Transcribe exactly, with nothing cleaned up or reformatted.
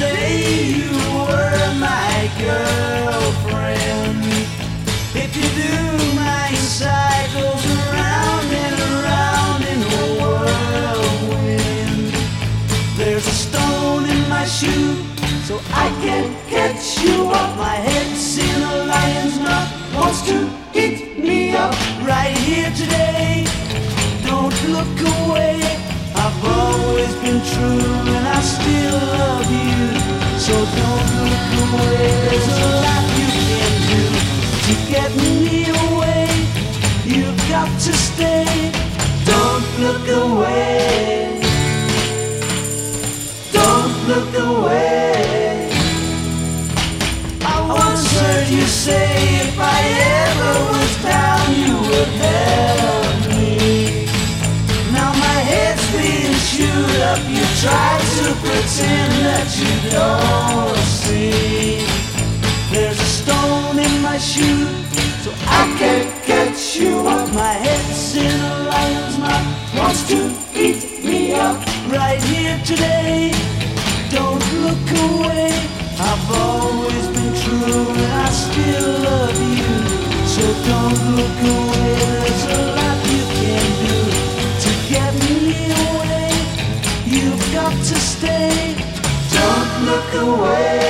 say you were my girlfriend. If you do, my inside goes around and around in a whirlwind. There's a stone in my shoe, so I can't catch you off. My head's in a lion's mouth, wants to eat me up right here today. Don't look away, I've always been true and I still love you. So don't look away, there's a lot you can do to get me away. You've got to stay, don't look away. Don't look away. I once heard you say if I ever was down you would help me. Now my head's being chewed up, you try to pretend that you don't see. There's a stone in my shoe, so I can't catch you up. My head's in a lion's mouth, wants to eat me up right here today. Don't look away, I've always been true and I still love you. So don't look away, there's a lot you can do to get me away. You've got to stay, don't look away.